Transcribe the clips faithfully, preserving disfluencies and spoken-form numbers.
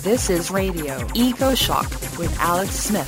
This is Radio EcoShock with Alex Smith.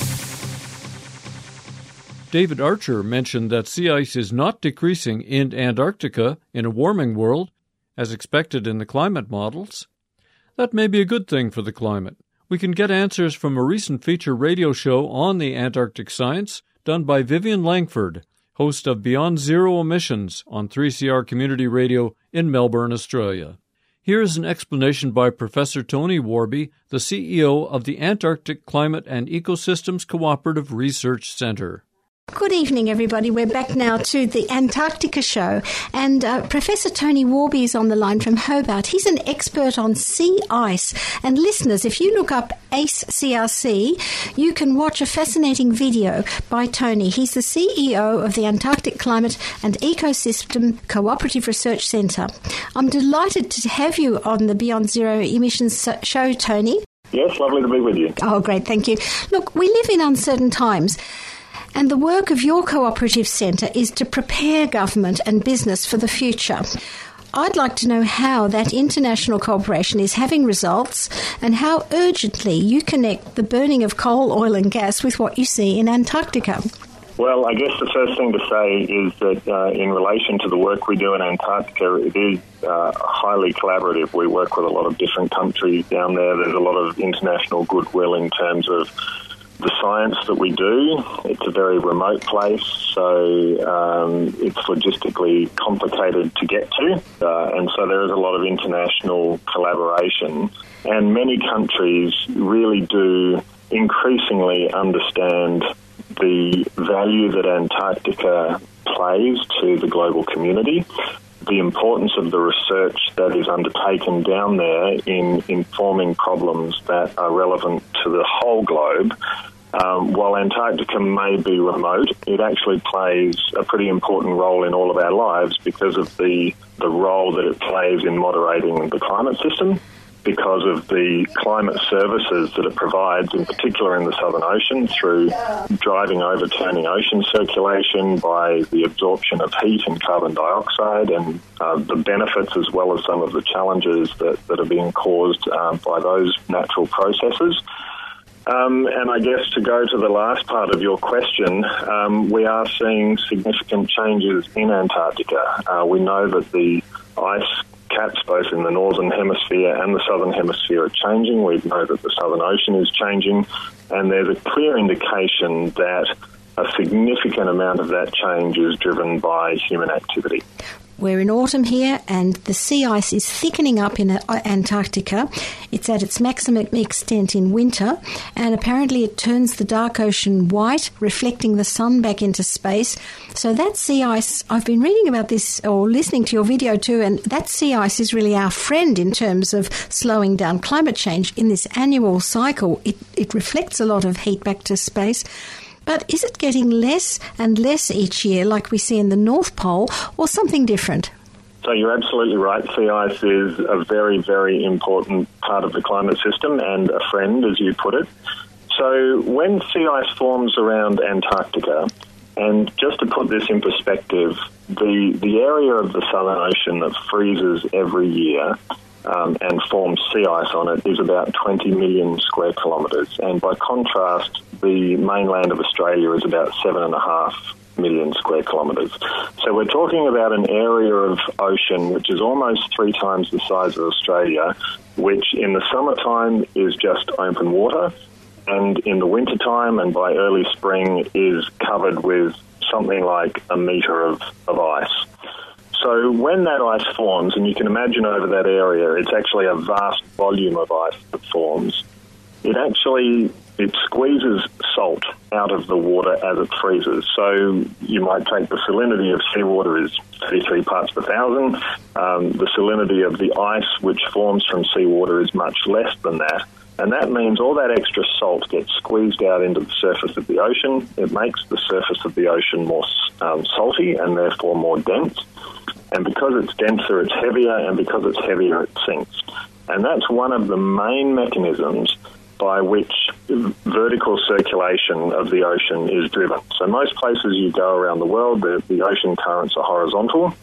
David Archer mentioned that sea ice is not decreasing in Antarctica in a warming world, as expected in the climate models. That may be a good thing for the climate. We can get answers from a recent feature radio show on the Antarctic science done by Vivian Langford, host of Beyond Zero Emissions on three C R Community Radio in Melbourne, Australia. Here is an explanation by Professor Tony Warby, the C E O of the Antarctic Climate and Ecosystems Cooperative Research Centre. Good evening, everybody. We're back now to the Antarctica show, and uh, Professor Tony Warby is on the line from Hobart. He's an expert on sea ice, and listeners, if you look up ACE C R C, you can watch a fascinating video by Tony. He's the C E O of the Antarctic Climate and Ecosystem Cooperative Research Centre. I'm delighted to have you on the Beyond Zero Emissions show, Tony. Yes, lovely to be with you. Oh, great, thank you. Look, we live in uncertain times. And the work of your cooperative centre is to prepare government and business for the future. I'd like to know how that international cooperation is having results and how urgently you connect the burning of coal, oil and gas with what you see in Antarctica. Well, I guess the first thing to say is that uh, in relation to the work we do in Antarctica, it is uh, highly collaborative. We work with a lot of different countries down there. There's a lot of international goodwill in terms of the science that we do. It's a very remote place, so um, it's logistically complicated to get to, uh, and so there is a lot of international collaboration. And many countries really do increasingly understand the value that Antarctica plays to the global community, the importance of the research that is undertaken down there in informing problems that are relevant to the whole globe. Um, while Antarctica may be remote, it actually plays a pretty important role in all of our lives because of the, the role that it plays in moderating the climate system, because of the climate services that it provides, in particular in the Southern Ocean, through driving overturning ocean circulation by the absorption of heat and carbon dioxide, and uh, the benefits as well as some of the challenges that, that are being caused uh, by those natural processes. Um, and I guess to go to the last part of your question, um, we are seeing significant changes in Antarctica. Uh, we know that the ice caps both in the northern hemisphere and the southern hemisphere are changing. We know that the Southern Ocean is changing, and there's a clear indication that a significant amount of that change is driven by human activity. We're in autumn here, and the sea ice is thickening up in Antarctica. It's at its maximum extent in winter, and apparently it turns the dark ocean white, reflecting the sun back into space. So that sea ice, I've been reading about this or listening to your video too, and that sea ice is really our friend in terms of slowing down climate change. In this annual cycle, it, it reflects a lot of heat back to space. But is it getting less and less each year like we see in the North Pole, or something different? So you're absolutely right. Sea ice is a very, very important part of the climate system and a friend, as you put it. So when sea ice forms around Antarctica, and just to put this in perspective, the, the area of the Southern Ocean that freezes every year Um, and forms sea ice on it is about twenty million square kilometres. And by contrast, the mainland of Australia is about seven and a half million square kilometres. So we're talking about an area of ocean which is almost three times the size of Australia, which in the summertime is just open water, and in the wintertime and by early spring is covered with something like a metre of, of ice. So when that ice forms, and you can imagine over that area, it's actually a vast volume of ice that forms, it actually, it squeezes salt out of the water as it freezes. So you might take the salinity of seawater is thirty-three parts per thousand. Um, the salinity of the ice which forms from seawater is much less than that. And that means all that extra salt gets squeezed out into the surface of the ocean. It makes the surface of the ocean more um, salty and therefore more dense. And because it's denser, it's heavier, and because it's heavier, it sinks. And that's one of the main mechanisms by which vertical circulation of the ocean is driven. So most places you go around the world, the, the ocean currents are horizontal,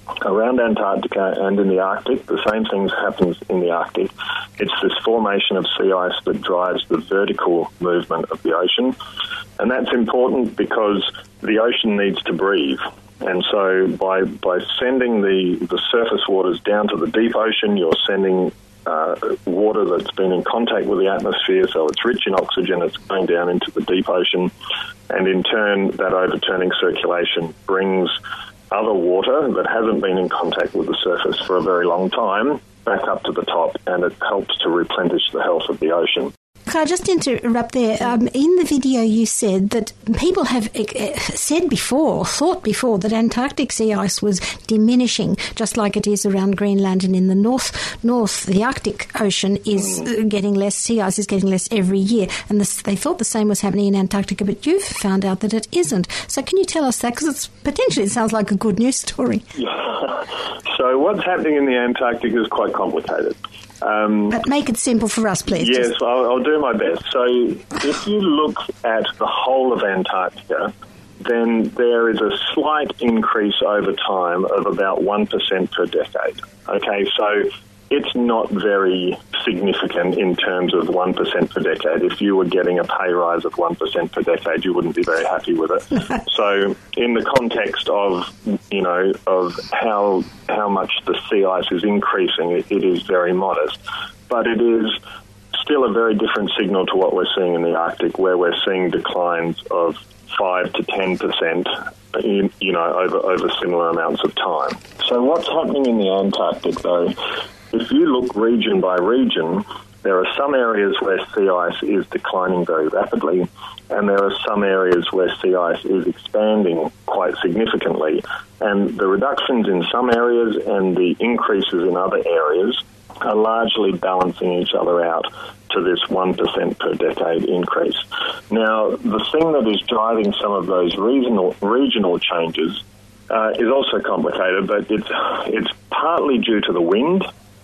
around Antarctica and in the Arctic, the same thing happens in the Arctic. It's this formation of sea ice that drives the vertical movement of the ocean. And that's important because the ocean needs to breathe. And so by by sending the, the surface waters down to the deep ocean, you're sending uh, water that's been in contact with the atmosphere, so it's rich in oxygen, it's going down into the deep ocean. And in turn, that overturning circulation brings other water that hasn't been in contact with the surface for a very long time back up to the top, and it helps to replenish the health of the ocean. Can I just interrupt there? Um, in the video you said that people have uh, said before, thought before, that Antarctic sea ice was diminishing, just like it is around Greenland, and in the north, north the Arctic Ocean is mm. getting less, sea ice is getting less every year, and this, they thought the same was happening in Antarctica, but you've found out that it isn't. So can you tell us that? Because it's potentially it sounds like a good news story. Yeah. So what's happening in the Antarctic is quite complicated. Um, but make it simple for us, please. Yes, I'll, I'll do my best. So if you look at the whole of Antarctica, then there is a slight increase over time of about one percent per decade. Okay, so it's not very significant in terms of one percent per decade. If you were getting a pay rise of one percent per decade, you wouldn't be very happy with it. So in the context of, you know, of how how much the sea ice is increasing, it, it is very modest. But it is still a very different signal to what we're seeing in the Arctic, where we're seeing declines of five to ten percent, you know, over, over similar amounts of time. So what's happening in the Antarctic, though, if you look region by region, there are some areas where sea ice is declining very rapidly, and there are some areas where sea ice is expanding quite significantly. And the reductions in some areas and the increases in other areas are largely balancing each other out to this one percent per decade increase. Now, the thing that is driving some of those regional, regional changes uh, is also complicated, but it's, it's partly due to the wind.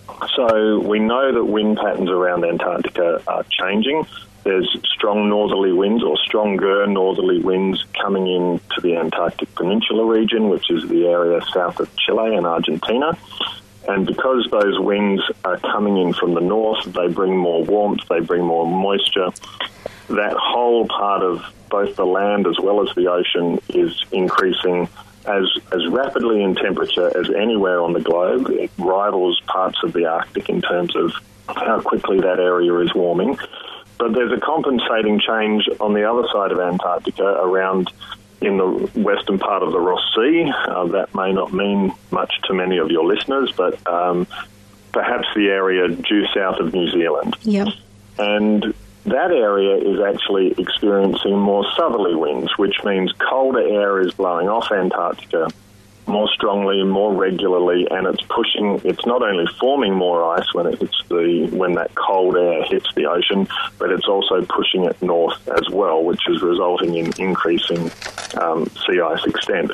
So we know that wind patterns around Antarctica are changing. There's strong northerly winds or stronger northerly winds coming into the Antarctic Peninsula region, which is the area south of Chile and Argentina. And because those winds are coming in from the north, they bring more warmth, they bring more moisture. That whole part of both the land as well as the ocean is increasing as as rapidly in temperature as anywhere on the globe. It rivals parts of the Arctic in terms of how quickly that area is warming. But there's a compensating change on the other side of Antarctica around in the western part of the Ross Sea. Uh, that may not mean much to many of your listeners, but um, perhaps the area due south of New Zealand. Yeah. And that area is actually experiencing more southerly winds, which means colder air is blowing off Antarctica more strongly, more regularly, and it's pushing, it's not only forming more ice when it hits the, when that cold air hits the ocean, but it's also pushing it north as well, which is resulting in increasing um, sea ice extent.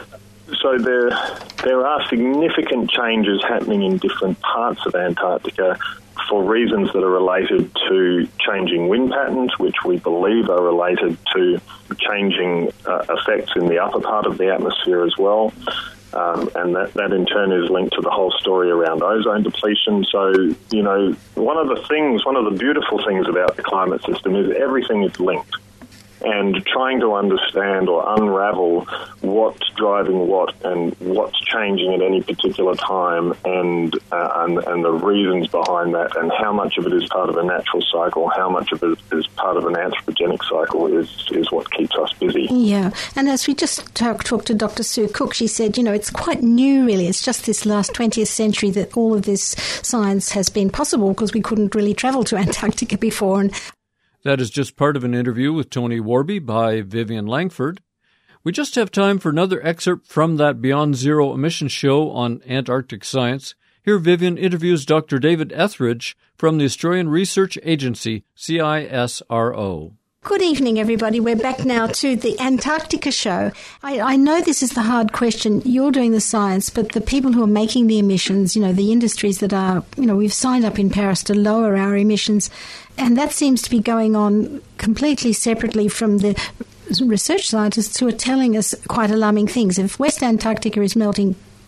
So there, there are significant changes happening in different parts of Antarctica for reasons that are related to changing wind patterns, which we believe are related to changing uh, effects in the upper part of the atmosphere as well. Um, and that, that in turn is linked to the whole story around ozone depletion. So, you know, one of the things, one of the beautiful things about the climate system is everything is linked. And trying to understand or unravel what's driving what and what's changing at any particular time and, uh, and and the reasons behind that and how much of it is part of a natural cycle, how much of it is part of an anthropogenic cycle is, is what keeps us busy. Yeah, and as we just talk, talked to Doctor Sue Cook, she said, you know, it's quite new really. It's just this last twentieth century that all of this science has been possible because we couldn't really travel to Antarctica before. And that is just part of an interview with Tony Warby by Vivian Langford. We just have time for another excerpt from that Beyond Zero Emissions show on Antarctic science. Here Vivian interviews Doctor David Etheridge from the Australian Research Agency, C I S R O. Good evening, everybody. We're back now to the Antarctica show. I, I know this is the hard question. You're doing the science, but the people who are making the emissions, you know, the industries that are, you know, we've signed up in Paris to lower our emissions, and that seems to be going on completely separately from the research scientists who are telling us quite alarming things. If West Antarctica is melting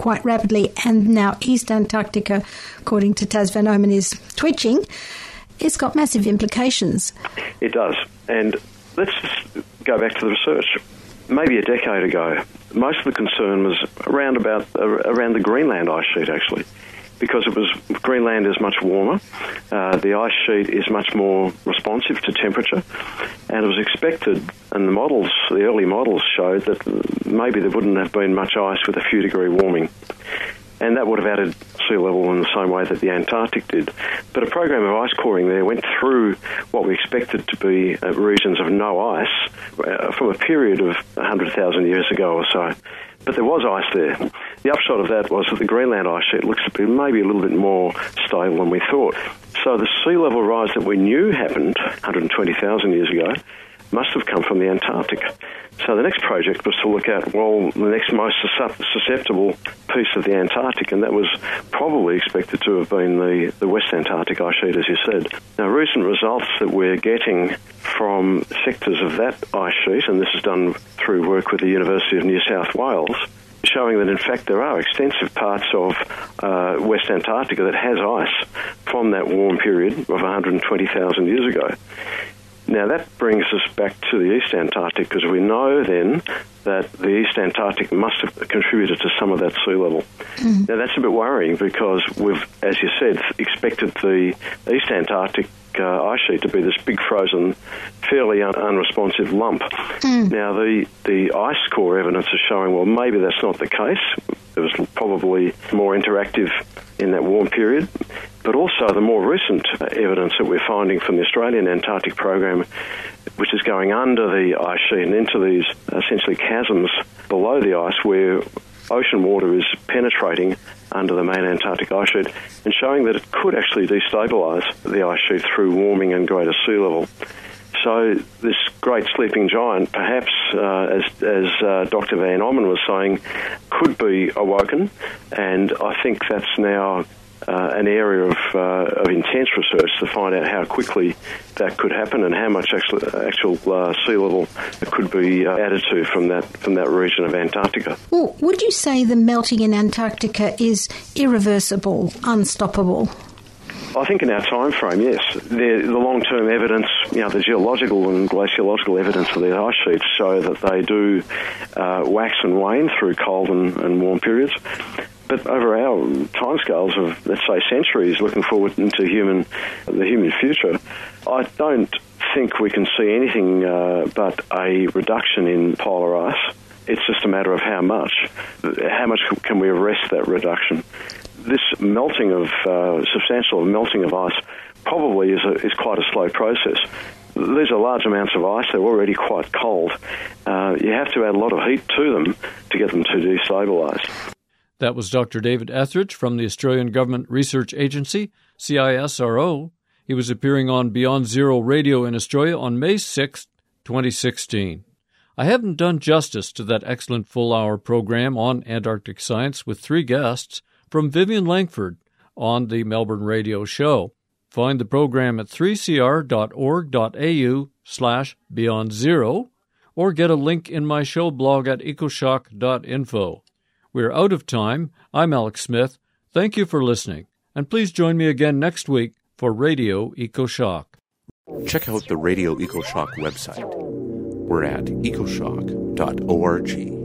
quite rapidly, and now East Antarctica, according to Tas van Oomen, is twitching. It's got massive implications. It does. And let's just go back to the research. Maybe a decade ago, most of the concern was around about uh, around the Greenland ice sheet, actually, because it was Greenland is much warmer, uh, the ice sheet is much more responsive to temperature, and it was expected, and the models, the early models showed that maybe there wouldn't have been much ice with a few degree warming. And that would have added sea level in the same way that the Antarctic did. But a program of ice coring there went through what we expected to be uh, regions of no ice uh, from a period of one hundred thousand years ago or so. But there was ice there. The upshot of that was that the Greenland ice sheet looks to be maybe a little bit more stable than we thought. So the sea level rise that we knew happened one hundred twenty thousand years ago must have come from the Antarctic. So the next project was to look at, well, the next most susceptible piece of the Antarctic, and that was probably expected to have been the, the West Antarctic ice sheet, as you said. Now, recent results that we're getting from sectors of that ice sheet, and this is done through work with the University of New South Wales, showing that, in fact, there are extensive parts of uh, West Antarctica that has ice from that warm period of one hundred twenty thousand years ago. Now, that brings us back to the East Antarctic, because we know then that the East Antarctic must have contributed to some of that sea level. Mm. Now, that's a bit worrying, because we've, as you said, expected the East Antarctic uh, ice sheet to be this big frozen, fairly un- unresponsive lump. Mm. Now, the, the ice core evidence is showing, well, maybe that's not the case. It was probably more interactive in that warm period. But also the more recent evidence that we're finding from the Australian Antarctic program, which is going under the ice sheet and into these essentially chasms below the ice where ocean water is penetrating under the main Antarctic ice sheet, and showing that it could actually destabilise the ice sheet through warming and greater sea level. So this great sleeping giant, perhaps, uh, as, as uh, Doctor van Oomen was saying, could be awoken, and I think that's now Uh, an area of, uh, of intense research to find out how quickly that could happen and how much actual, actual uh, sea level could be uh, added to from that from that region of Antarctica. Well, would you say the melting in Antarctica is irreversible, unstoppable? I think in our time frame, yes. The, the long-term evidence, you know, the geological and glaciological evidence of the ice sheets show that they do uh, wax and wane through cold and, and warm periods. But over our timescales of, let's say, centuries, looking forward into human, the human future, I don't think we can see anything uh, but a reduction in polar ice. It's just a matter of how much. How much can we arrest that reduction? This melting of, uh, substantial melting of ice probably is, a, is quite a slow process. These are large amounts of ice. They're already quite cold. Uh, you have to add a lot of heat to them to get them to destabilise. That was Doctor David Etheridge from the Australian Government Research Agency, C I S R O. He was appearing on Beyond Zero Radio in Australia on May sixth, twenty sixteen. I haven't done justice to that excellent full-hour program on Antarctic science with three guests from Vivian Langford on the Melbourne Radio Show. Find the program at three c r dot org dot a u slash beyond zero or get a link in my show blog at ecoshock dot info. We're out of time. I'm Alex Smith. Thank you for listening. And please join me again next week for Radio EcoShock. Check out the Radio EcoShock website. We're at ecoshock dot org.